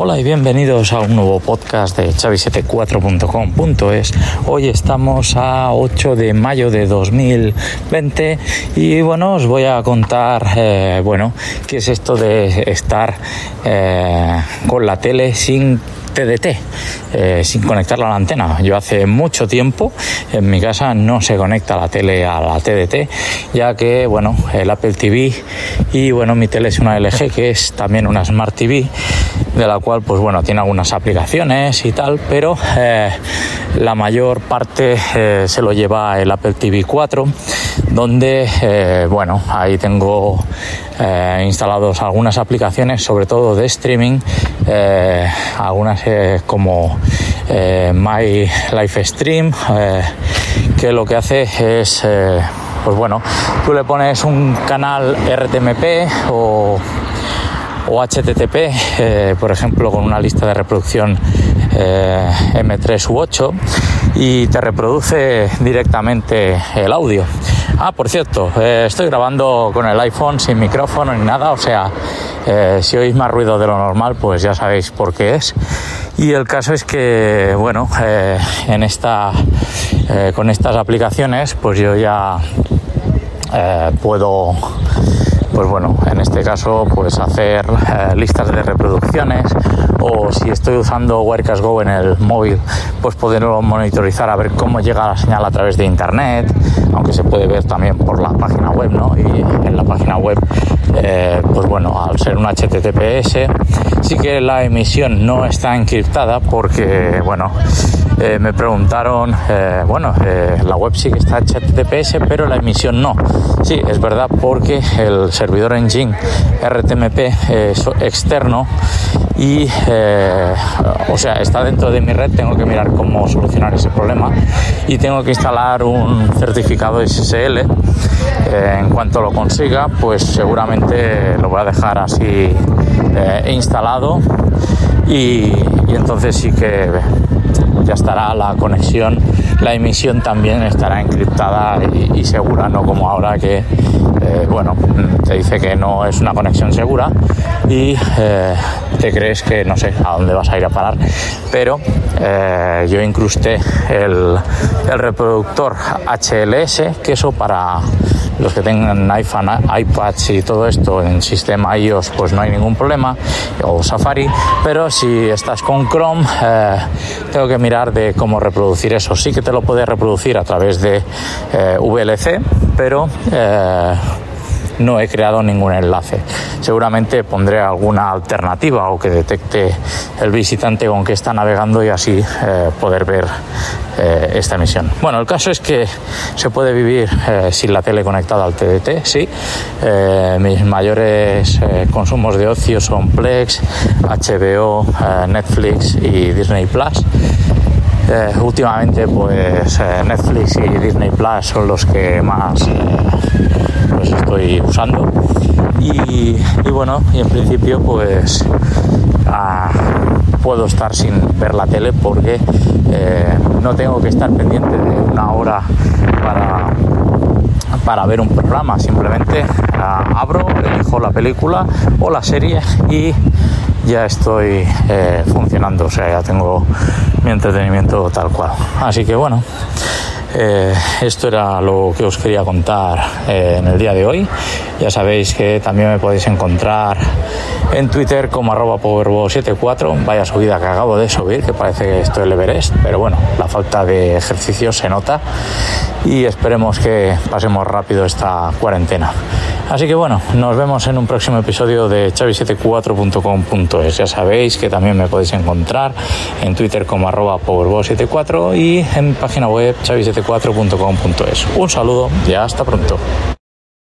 Hola y bienvenidos a un nuevo podcast de xavi74.com.es. Hoy estamos a 8 de mayo de 2020 y bueno, os voy a contar qué es esto de estar con la tele sin TDT, sin conectarla a la antena. Yo hace mucho tiempo en mi casa no se conecta la tele a la TDT, ya que el Apple TV y mi tele es una LG, que es también una Smart TV, de la cual tiene algunas aplicaciones y tal, pero la mayor parte se lo lleva el Apple TV 4, donde ahí tengo instalados algunas aplicaciones, sobre todo de streaming, algunas como My Live Stream, que lo que hace es tú le pones un canal RTMP o HTTP, por ejemplo, con una lista de reproducción M3 u 8, y te reproduce directamente el audio. Por cierto, estoy grabando con el iPhone sin micrófono ni nada, o sea, si oís más ruido de lo normal, pues ya sabéis por qué es. Y el caso es que, con estas aplicaciones, pues yo ya puedo, en este caso, hacer listas de reproducciones, o si estoy usando Wirecast Go en el móvil, pues poderlo monitorizar a ver cómo llega la señal a través de internet, aunque se puede ver también por la página web, ¿no? Y en la página web, al ser un HTTPS, sí que la emisión no está encriptada porque, me preguntaron, la web sí que está HTTPS, pero la emisión no. Sí, es verdad, porque el servidor Engine RTMP es externo y, está dentro de mi red. Tengo que mirar cómo solucionar ese problema y tengo que instalar un certificado SSL. En cuanto lo consiga, pues seguramente lo voy a dejar así instalado y entonces sí que ya estará la conexión, la emisión también estará encriptada y segura, no como ahora que te dice que no es una conexión segura y te crees que no sé a dónde vas a ir a parar. Pero yo incrusté el reproductor HLS, que eso para los que tengan iPhone, iPads y todo esto en sistema iOS, pues no hay ningún problema, o Safari, pero si estás con Chrome, tengo que mirar de cómo reproducir eso. Sí que te lo puedes reproducir a través de VLC, pero no he creado ningún enlace. Seguramente pondré alguna alternativa o que detecte el visitante con que está navegando y así poder ver esta emisión. El caso es que se puede vivir sin la tele conectada al TDT, sí. Mis mayores consumos de ocio son Plex, HBO, Netflix y Disney Plus. Últimamente Netflix y Disney Plus son los que más los estoy usando y en principio puedo estar sin ver la tele porque no tengo que estar pendiente de una hora para ver un programa. Simplemente abro, elijo la película o la serie y ya estoy funcionando, o sea, ya tengo mi entretenimiento tal cual. Así que esto era lo que os quería contar en el día de hoy. Ya sabéis que también me podéis encontrar en Twitter como @powerbo74. Vaya subida que acabo de subir, que parece que estoy en el Everest, pero la falta de ejercicio se nota y esperemos que pasemos rápido esta cuarentena. Así que nos vemos en un próximo episodio de xavi74.com.es. Ya sabéis que también me podéis encontrar en Twitter como @powerbo74 y en mi página web xavi74.com.es. Un saludo y hasta pronto.